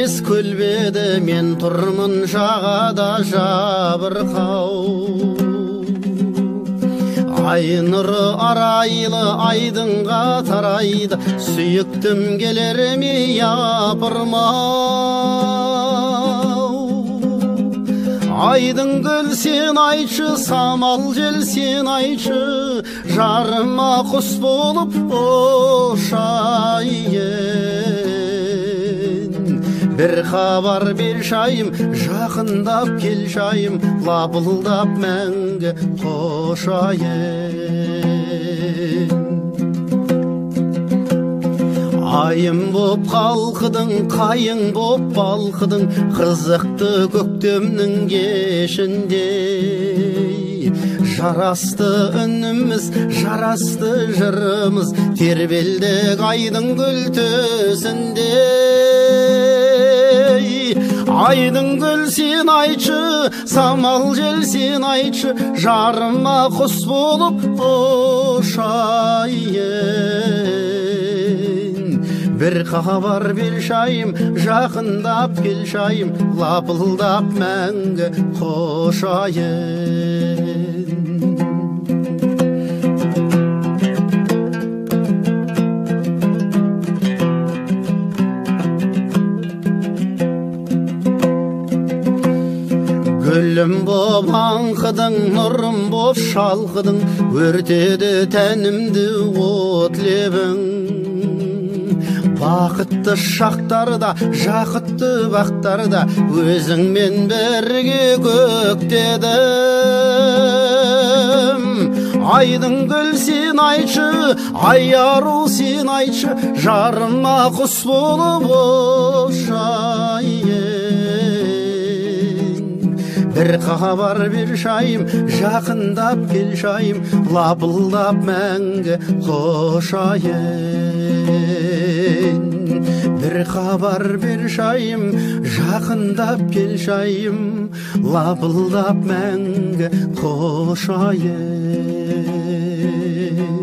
ес көлбеді, мен тұрмын жағада жабырқау. Ай нұры арайлы айдынға тарайды, сүйіктім келер ме япырмау. Айдың гүл сен айтшы, самал жел сен айтшы, жарыма құс болып ұшайын. Bir xabar ber şayım, жақындап кел шайым, лапылдап мәңгі қошайын. Айым боп қалқыдың, қайың боп балқыдың, қызықты көктемнің кешінде. Жарасты үніміз, жарасты жырымыз, тербелдік айдың гүл төсінде. Айдың гүл сен айтшы, самал жел сен айтшы, жарыма құс болып ұшайын. Bir xabar бер шайым, жақындап кел шайым, лапылдап мәңгі қошайын. Gülüm boп аңқыдың, нұрым боп шалқыдың, өртеді тәнімді от лебің. Бақытты шақтарда, жақытты бақтарда, өзіңмен бірге көктедім. Айдың гүл сен айтшы, ай ару сен айтшы, жарыма құс болып ұшайын. Bir xabar ber şayım, жақындап кел шайым, лапылдап мәңгі қошайын. Bir xabar ber şayım, жақындап кел шайым, лапылдап мәңгі қошайын.